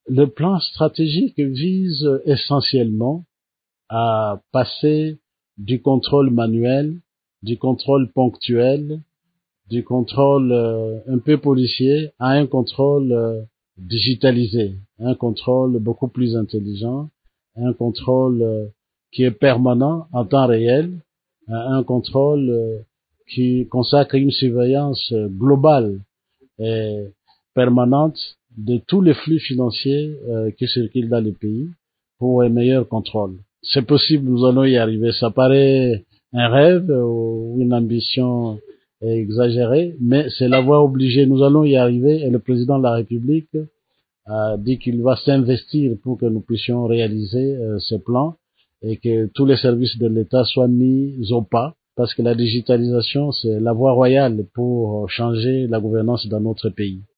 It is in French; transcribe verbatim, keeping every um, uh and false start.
Le plan stratégique vise essentiellement à passer du contrôle manuel, du contrôle ponctuel, du contrôle euh, un peu policier à un contrôle euh, digitalisé, un contrôle beaucoup plus intelligent, un contrôle euh, qui est permanent en temps réel, un contrôle euh, qui consacre une surveillance euh, globale et permanente de tous les flux financiers euh, qui circulent dans le pays pour un meilleur contrôle. C'est possible, nous allons y arriver. Ça paraît un rêve ou une ambition exagérée, mais c'est la voie obligée. Nous allons y arriver et le président de la République a dit qu'il va s'investir pour que nous puissions réaliser euh, ce plan et que tous les services de l'État soient mis au pas, parce que la digitalisation, c'est la voie royale pour changer la gouvernance dans notre pays.